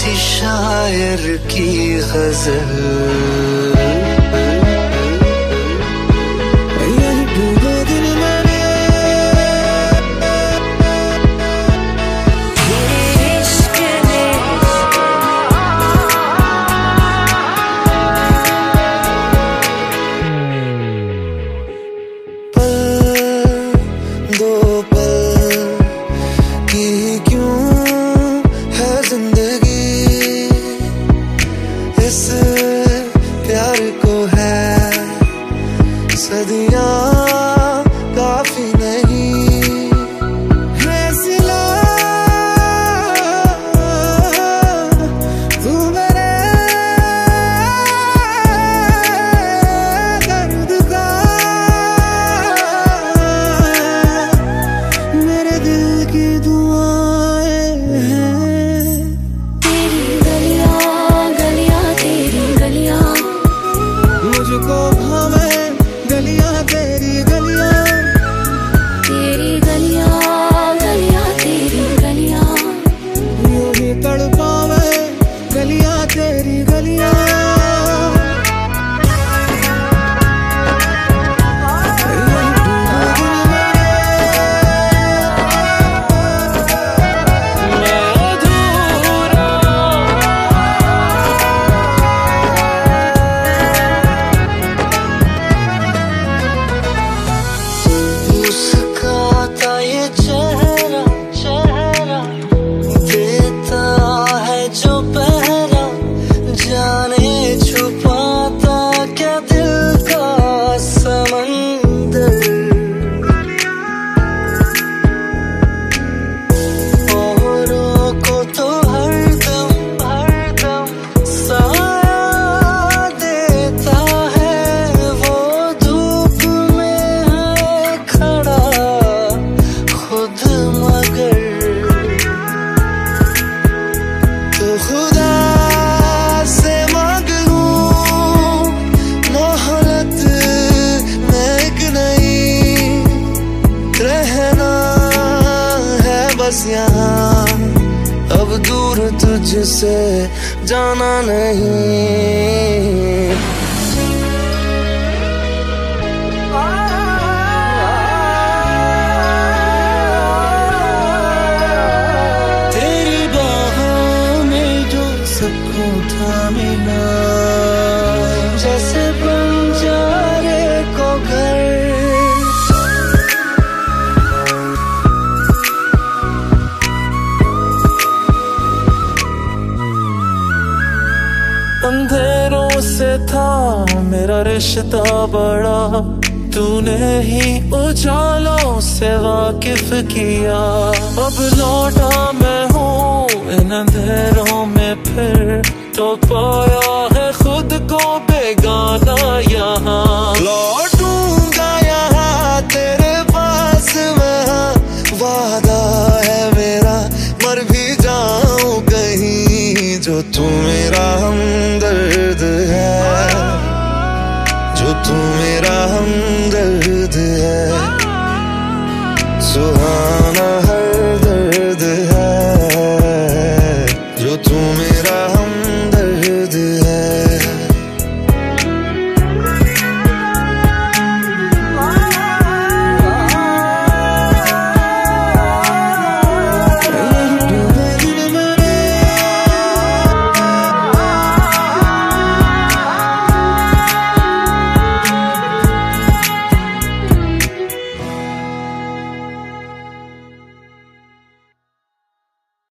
किसी शायर की गजल। इस प्यार को है सदियां काफी नहीं। फैसला तू मेरे दर्द का, मेरे दिल की दुआएं हैं। तेरी गलियां गलियां तेरी गलियां, मुझको भावे गलियां तेरी गलियां। तेरी गलियां गलियां तेरी गलियां, यूं ही तड़पावे गलियां तेरी गलियां। खुदा से मांग लूं मोहब्बत में एक नहीं, रहना है बस यहाँ, अब दूर तुझसे जाना नहीं। सबको थामिना जैसे बंजारे को घर। अंधेरों से था मेरा रिश्ता बड़ा, तूने ही उजालों से वाकिफ किया। अब लौटा मैं हूँ इन अंधेरों में फिर, तो पाया है खुद को बेगाना यहाँ। लौटूंगा यहाँ तेरे पास मैं, वादा है मेरा, मर भी जाऊं कहीं, जो तू मेरा हमदर्द है, जो तू मेरा हमदर्द है। सुहाना